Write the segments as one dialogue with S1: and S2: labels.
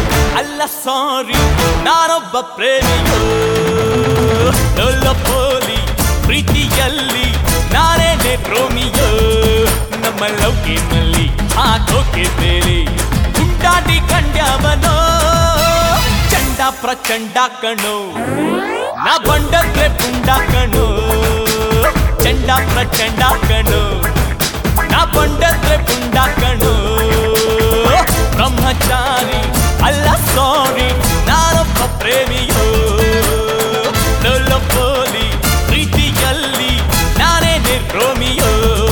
S1: ಅಲ್ಲ ಸಾರಿ ನಾನೊಬ್ಬ ಪ್ರೇಮಿಯೋ ಲೋಲಪೋಲಿ ಪ್ರೀತಿಯಲ್ಲಿ ನಾನೇನೆ ರೋಮಿಯೋ ನಮ್ಮ ಲವ್ ಗೇಮಲ್ಲಿ ಹಾಕೋಕೆ ಬೇರೆ ಗುಂಡಾಟಿ ಕಂಡ್ಯಾವನೋ ಚಂಡ ಪ್ರಚಂಡ ಕಣೋ ನಾ ಬಂಡದ್ರೆ ಪುಂಡ ಕಣೋ ಚಂಡ ಪ್ರಚಂಡ ಕಣೋ ನಾ ಬಂಡದ್ರೆ ಪುಂಡ ಕಣೋ ಬ್ರಹ್ಮಚಾರಿ ಅಲ್ಲ ಸಾರಿ ನಾನೊಬ್ಬ ಪ್ರೇಮಿಯೋ ಲೋಲಪೋಲಿ ಪ್ರೀತಿಯಲ್ಲಿ ನಾನೇನೆ ರೋಮಿಯೋ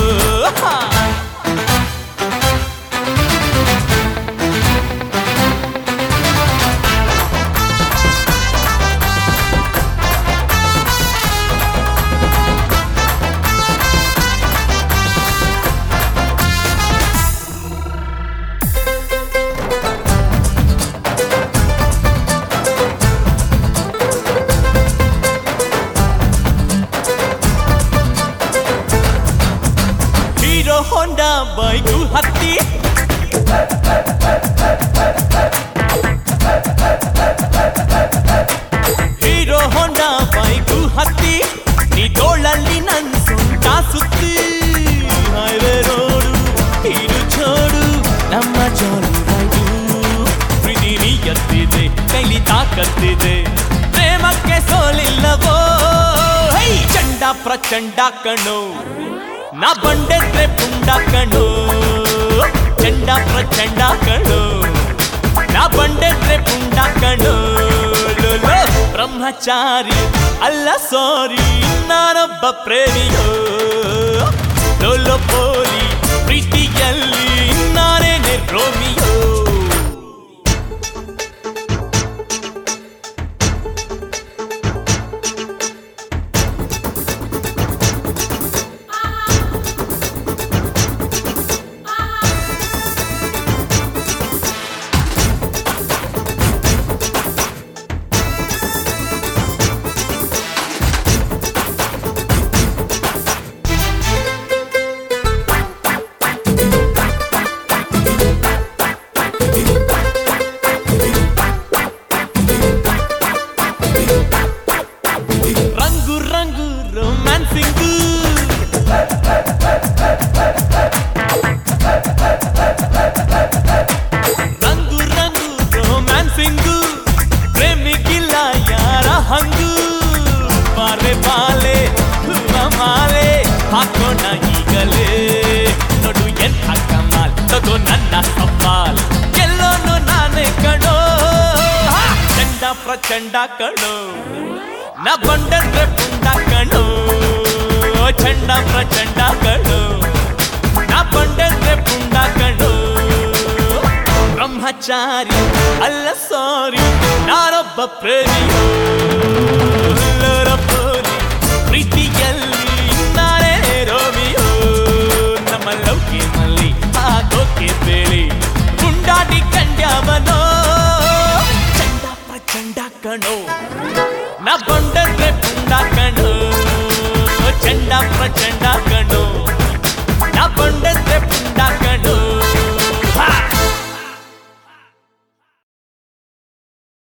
S1: ಹೋಂಡಾ ಬೈಕು ಹತ್ತಿ ಹೀರೋ ಹೋಂಡಾ ಬೈಕು ಹತ್ತಿ ನೀ ತೋಳಲ್ಲಿ ನನ್ ಸುಂಟ ಸುತ್ತಿ ಹೈವೇ ರೋಡು ಹೀರು ಚೋಡು ನಮ್ಮ ಜಾಲಿ ರೈಡು ಪ್ರೀತಿ ನೀ ಎತ್ತಿದೆ ಕೈಲಿ ತಾಕತ್ತಿದೆ ಪ್ರೇಮಕ್ಕೆ ಸೋಲಿಲ್ಲವೋ ಹೈ ಚಂಡ ಪ್ರಚಂಡ ಕಣೋ ನಾ ಬಂಡೆದ್ರೆ ಪುಂಡ ಕಣೋ ಚಂಡ ಪ್ರಚಂಡ ಕಣೋ ನಾ ಬಂಡೆದ್ರೆ ಪುಂಡ ಕಣೋ ಲೋಲೋ ಬ್ರಹ್ಮಚಾರಿ ಅಲ್ಲ ಸಾರಿ ನಾನೊಬ್ಬ ಪ್ರೇಮಿಯೋ ಲೋಲಪೋಲಿ ಪ್ರೀತಿಯಲ್ಲಿ ನಾನೇನೆ ರೋಮಿಯೋ ರಂಗು ರಂಗು ರೊಮ್ಯಾನ್ಸಿಂಗು ಪ್ರೇಮಿಗಿಲ್ಲ ಯಾರ ಹಂಗು ಬಾರೆ ಬಾಲೆ ಮಾಲೆ ಹಾಕೋಣ ಈಗಲೇ ನೋಡು ಎಂಥ ಕಮಾಲ್ ತಗೋ ನನ್ನ ಸವಾಲ್ ಎಲ್ಲೋನು ನಾನೇ ಕಣೋ ಚಂಡ ಪ್ರಚಂಡ ಕಣೋ ನಾ ಬಂಡದ್ರೆ ಪುಂಡ ಕಣೋ ಚಂಡ ಪ್ರಚಂಡ ಕಣೋ ನಾ ಬಂಡದ್ರೆ ಪುಂಡ ಕಣೋ ಬ್ರಹ್ಮಚಾರಿ ಅಲ್ಲ ಸಾರಿ ನಾನೊಬ್ಬ ಪ್ರೇಮಿಯೋ ಲೋಲಪೋಲಿ ಪ್ರೀತಿಯಲ್ಲಿ ನಾನೇ ರೋಮಿಯೋ ನಮ್ಮ ಲವ್ ಗೇಮಲ್ಲಿ ಹಾಕೋಕೆ ಬೇರೆ ಗುಂಡಾಟಿ ಕಂಡ್ಯಾವನೋ ಚಂಡ ಪ್ರಚಂಡ ಕಣೋ ನಾ ಬಂಡದ್ರೆ ಪುಂಡ ಕಣೋ ಚಂಡ ಪ್ರಚಂಡ ಕಣೋ